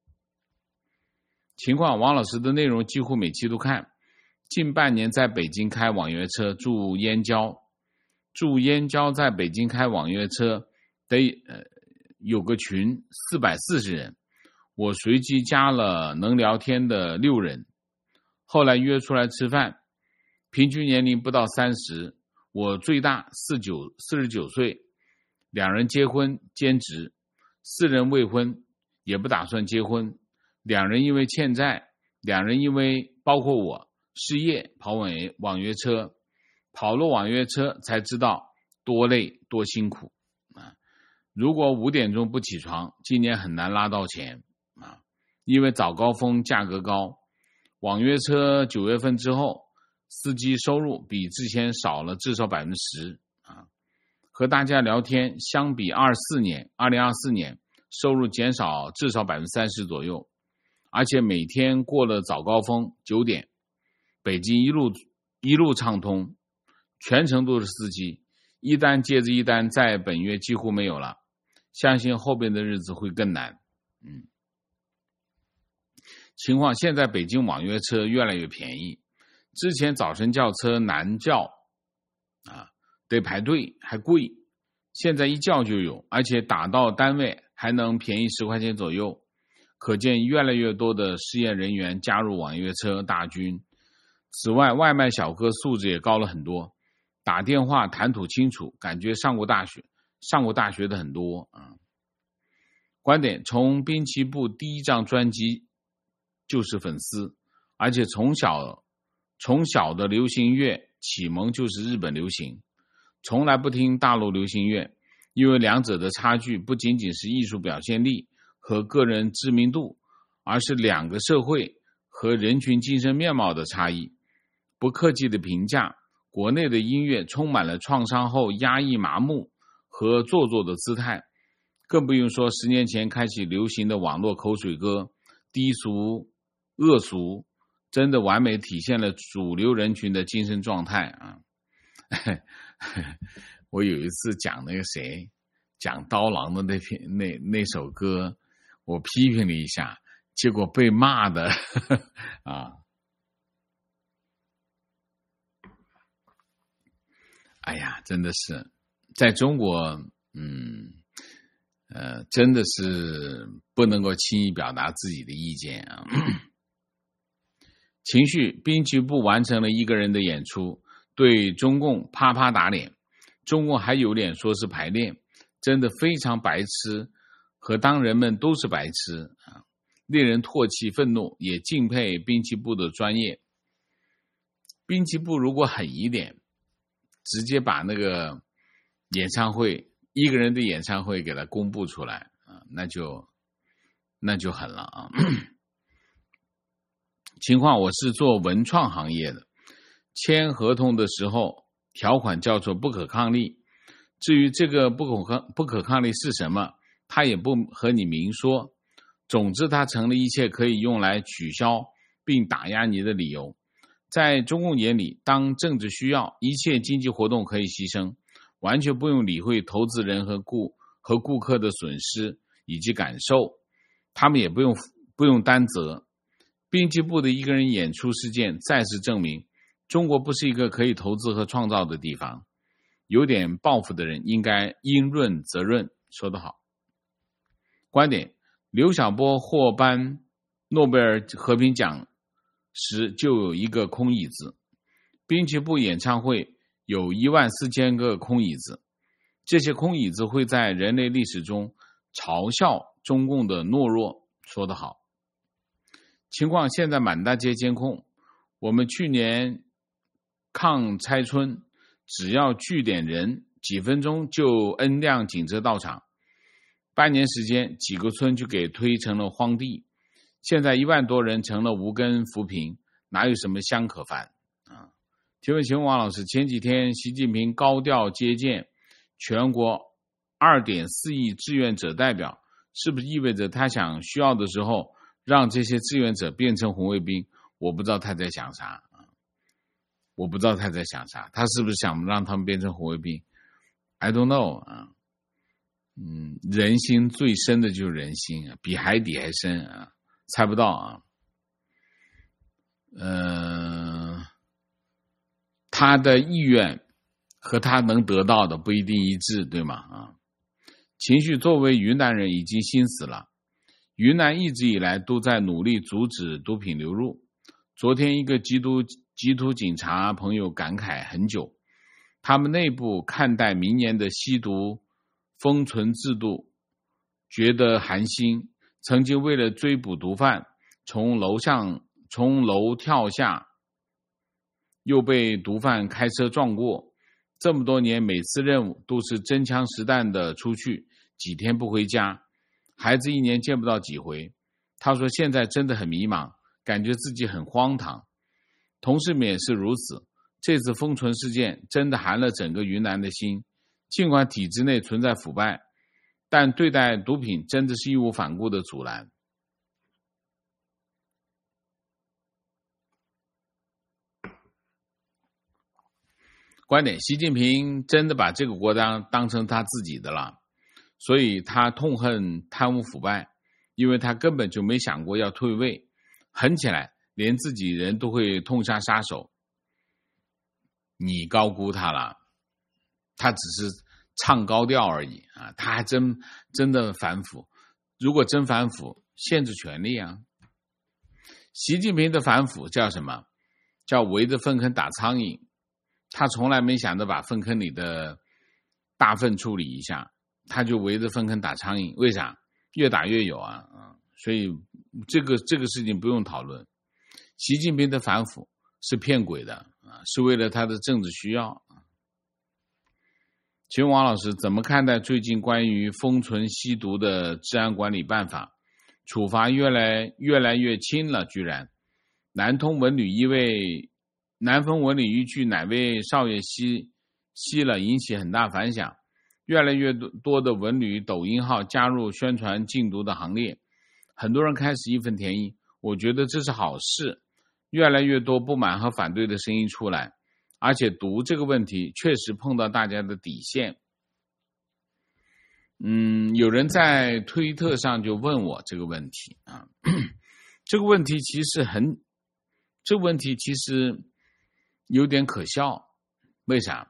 情况，王老师的内容几乎每期都看。近半年在北京开网约车，住燕郊，在北京开网约车得有个群440人，我随机加了能聊天的6人，后来约出来吃饭，平均年龄不到30，我最大49岁，2人结婚兼职，4人未婚也不打算结婚，2人因为欠债，2人因为包括我失业跑网约车，跑了网约车才知道多累多辛苦啊！如果5点钟不起床，今年很难拉到钱啊！因为早高峰价格高，网约车9月份之后，司机收入比之前少了至少 10% 啊！和大家聊天相比2024年收入减少至少 30% 左右，而且每天过了早高峰9点，北京一路畅通，全程都是司机，一单接着一单，在本月几乎没有了，相信后边的日子会更难。情况，现在北京网约车越来越便宜，之前早晨叫车难叫啊，得排队还贵，现在一叫就有，而且打到单位还能便宜10块钱左右，可见越来越多的失业人员加入网约车大军。此外，外卖小哥素质也高了很多，打电话谈吐清楚，感觉上过大学的很多啊。观点，从滨崎步第一张专辑就是粉丝，而且从小的流行乐启蒙就是日本流行，从来不听大陆流行乐，因为两者的差距不仅仅是艺术表现力和个人知名度，而是两个社会和人群精神面貌的差异。不客气的评价，国内的音乐充满了创伤后压抑麻木和做作的姿态，更不用说10年前开启流行的网络口水歌，低俗恶俗，真的完美体现了主流人群的精神状态啊！我有一次讲讲刀郎的那首歌，我批评了一下，结果被骂的啊！哎呀，真的是在中国，真的是不能够轻易表达自己的意见啊。情绪，滨崎步完成了一个人的演出，对中共啪啪打脸，中共还有脸说是排练，真的非常白痴，和当人们都是白痴啊，令人唾弃愤怒，也敬佩滨崎步的专业。滨崎步如果狠一点，直接把那个一个人的演唱会给他公布出来啊，那就狠了啊。情况，我是做文创行业的，签合同的时候条款叫做不可抗力，至于这个不可抗力是什么，他也不和你明说，总之它成了一切可以用来取消并打压你的理由。在中共眼里，当政治需要，一切经济活动可以牺牲，完全不用理会投资人和顾客的损失以及感受，他们也不用担责。滨崎步的一个人演出事件再次证明，中国不是一个可以投资和创造的地方。有点抱负的人应该因润则润，说得好。观点，刘晓波获颁诺贝尔和平奖时就有一个空椅子，滨崎步演唱会有14000个空椅子，这些空椅子会在人类历史中嘲笑中共的懦弱，说得好。情况，现在满大街监控，我们去年抗拆村，只要聚点人，几分钟就 N 辆警车到场，半年时间几个村就给推成了荒地，现在1万多人成了无根浮萍，哪有什么香可翻啊？请问王老师，前几天习近平高调接见全国 2.4 亿志愿者代表，是不是意味着他需要的时候让这些志愿者变成红卫兵？我不知道他在想啥。 我不知道他在想啥，他是不是想让他们变成红卫兵 ？I don't know 啊。人心最深的就是人心啊，比海底还深啊，猜不到啊。他的意愿和他能得到的不一定一致，对吗？啊，情绪作为云南人已经心死了。云南一直以来都在努力阻止毒品流入。昨天一个缉毒警察朋友感慨很久，他们内部看待明年的吸毒封存制度觉得寒心，曾经为了追捕毒贩从楼跳下，又被毒贩开车撞过，这么多年每次任务都是真枪实弹的出去，几天不回家，孩子1年见不到几回。他说现在真的很迷茫，感觉自己很荒唐。同事们也是如此，这次封存事件真的寒了整个云南的心。尽管体制内存在腐败，但对待毒品真的是义无反顾的阻拦。观点，习近平真的把这个国家当成他自己的了，所以他痛恨贪污腐败，因为他根本就没想过要退位，狠起来连自己人都会痛下杀手。你高估他了，他只是唱高调而已啊！他还真的反腐，如果真反腐，限制权力啊！习近平的反腐叫什么？叫围着粪坑打苍蝇。他从来没想着把粪坑里的大粪处理一下，他就围着粪坑打苍蝇。为啥？越打越有啊！所以这个事情不用讨论。习近平的反腐是骗鬼的啊，是为了他的政治需要。请问王老师怎么看待最近关于封存吸毒的治安管理办法？处罚越来越轻了，居然南丰文旅一句哪位少爷吸了，引起很大反响。越来越多的文旅抖音号加入宣传禁毒的行列，很多人开始义愤填膺，我觉得这是好事。越来越多不满和反对的声音出来，而且毒这个问题确实碰到大家的底线。有人在推特上就问我这个问题啊，这个问题其实有点可笑。为啥？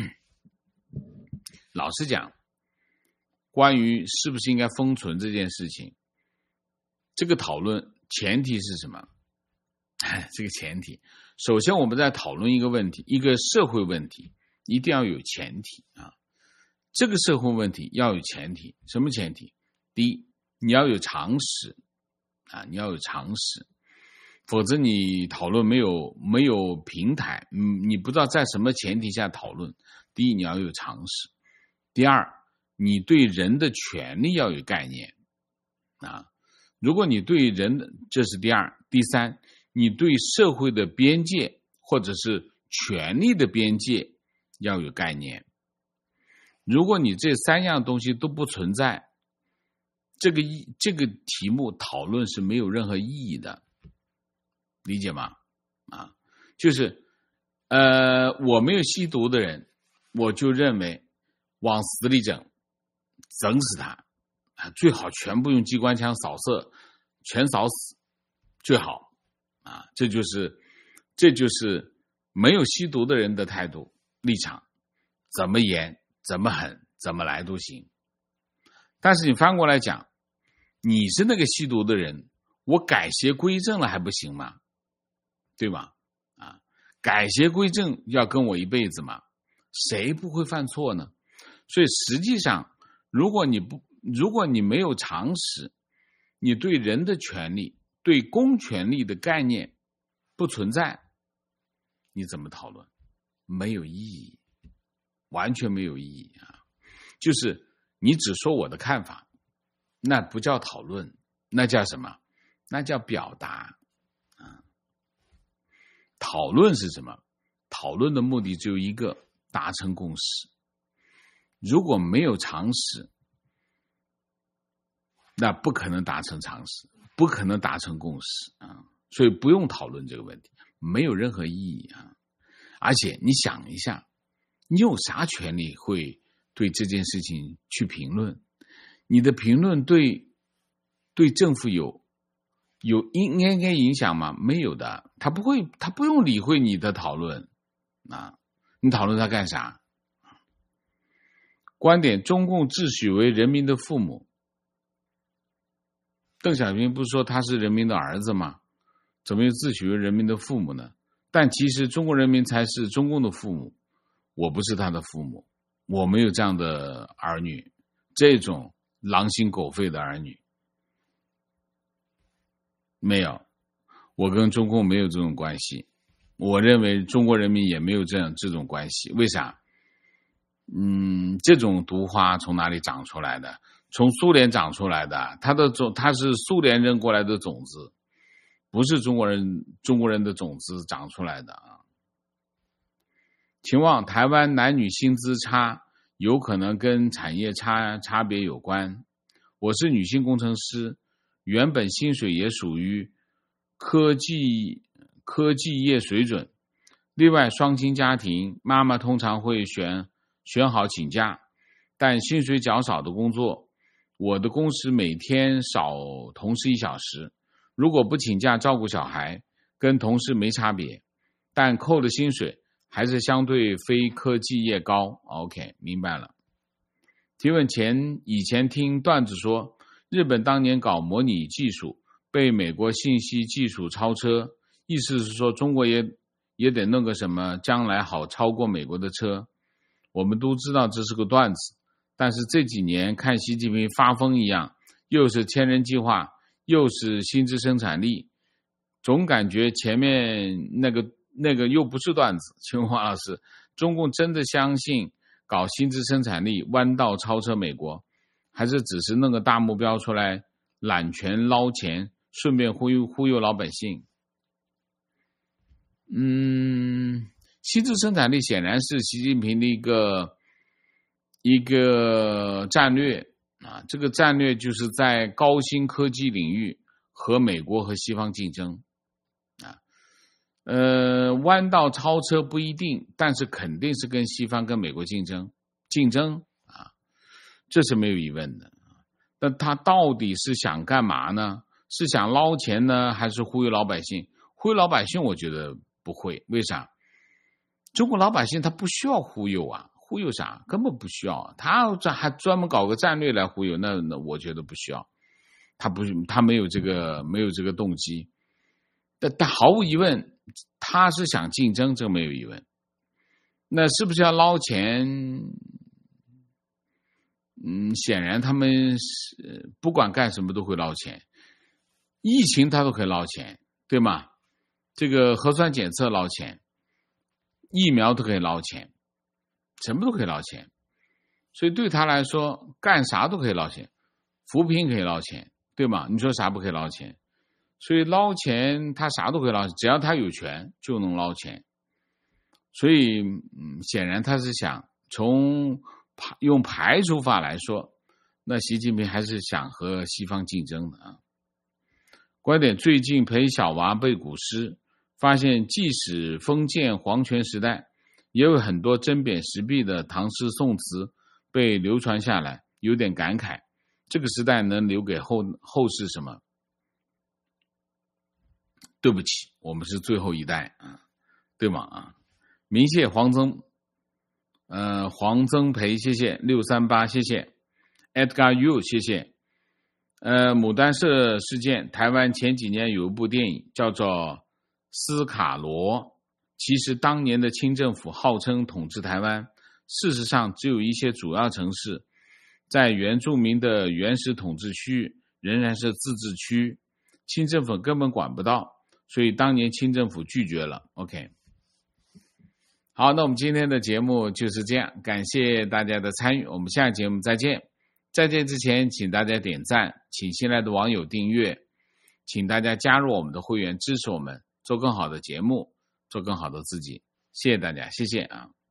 老实讲，关于是不是应该封存这件事情，这个讨论前提是什么？这个前提，首先我们在讨论一个问题，一个社会问题，一定要有前提啊。这个社会问题要有前提，什么前提？第一，你要有常识啊，你要有常识，否则你讨论没有平台，你不知道在什么前提下讨论。第一，你要有常识；第二，你对人的权利要有概念啊。如果你对人的，这是第二；第三，你对社会的边界或者是权利的边界要有概念。如果你这3样东西都不存在，这个题目讨论是没有任何意义的，理解吗？啊，就是我没有吸毒的人，我就认为往死里整死他啊，最好全部用机关枪扫射，全扫死最好啊，这就是没有吸毒的人的态度立场，怎么严怎么狠怎么来都行。但是你翻过来讲，你是那个吸毒的人，我改邪归正了还不行吗？对吧？啊，改邪归正要跟我一辈子吗？谁不会犯错呢？所以实际上，如果你没有常识，你对人的权利、对公权力的概念不存在，你怎么讨论？没有意义，完全没有意义啊！就是你只说我的看法，那不叫讨论，那叫什么？那叫表达啊！讨论是什么？讨论的目的只有一个，达成共识。如果没有常识，那不可能达成常识，不可能达成共识啊！所以不用讨论这个问题，没有任何意义啊！ 而且你想一下，你有啥权利会对这件事情去评论？你的评论对政府应该影响吗？没有的，他不用理会你的讨论啊，你讨论他干啥？观点：中共自诩为人民的父母。邓小平不是说他是人民的儿子吗？怎么又自诩为人民的父母呢？但其实中国人民才是中共的父母，我不是他的父母，我没有这样的儿女，这种狼心狗肺的儿女没有，我跟中共没有这种关系，我认为中国人民也没有这种关系。为啥？这种毒花从哪里长出来的？从苏联长出来的，它是苏联扔过来的种子，不是中国人的种子长出来的啊。请问台湾男女薪资差有可能跟产业差别有关？我是女性工程师，原本薪水也属于科技业水准。另外，双亲家庭，妈妈通常会选好请假，但薪水较少的工作，我的工时每天少同事1小时，如果不请假照顾小孩，跟同事没差别，但扣的薪水还是相对非科技业高。 OK， 明白了。提问以前听段子说，日本当年搞模拟技术被美国信息技术超车，意思是说中国也得弄个什么，将来好超过美国的车。我们都知道这是个段子，但是这几年看习近平发疯一样，又是千人计划，又是薪资生产力，总感觉前面那个又不是段子。请问王老师，中共真的相信搞薪资生产力弯道超车美国，还是只是弄个大目标出来揽权捞钱，顺便忽悠老百姓？薪资生产力显然是习近平的一个战略啊，这个战略就是在高新科技领域和美国和西方竞争啊。弯道超车不一定，但是肯定是跟西方跟美国竞争啊，这是没有疑问的。那他到底是想干嘛呢？是想捞钱呢，还是忽悠老百姓？忽悠老百姓我觉得不会，为啥？中国老百姓他不需要忽悠啊，忽悠啥？根本不需要。他还专门搞个战略来忽悠，那我觉得不需要。他没有这个动机。但毫无疑问，他是想竞争，这个没有疑问。那是不是要捞钱？显然他们不管干什么都会捞钱。疫情他都可以捞钱，对吗？这个核酸检测捞钱，疫苗都可以捞钱，什么都可以捞钱。所以对他来说，干啥都可以捞钱，扶贫可以捞钱，对吗？你说啥不可以捞钱？所以捞钱他啥都可以捞钱，只要他有权就能捞钱。所以显然他是想用排除法来说，那习近平还是想和西方竞争的啊。观点：最近陪小娃背古诗，发现即使封建皇权时代，也有很多针砭时弊的唐诗宋词被流传下来，有点感慨。这个时代能留给后世什么？对不起，我们是最后一代啊，对吗？啊，明谢黄增培，谢谢638，谢谢 Edgar Yu， 谢谢。牡丹社事件，台湾前几年有一部电影叫做《斯卡罗》，其实当年的清政府号称统治台湾，事实上只有一些主要城市在原住民的原始统治区仍然是自治区，清政府根本管不到，所以当年清政府拒绝了。 OK， 好，那我们今天的节目就是这样，感谢大家的参与，我们下期节目再见。再见之前请大家点赞，请新来的网友订阅，请大家加入我们的会员，支持我们做更好的节目，做更好的自己。谢谢大家，谢谢啊。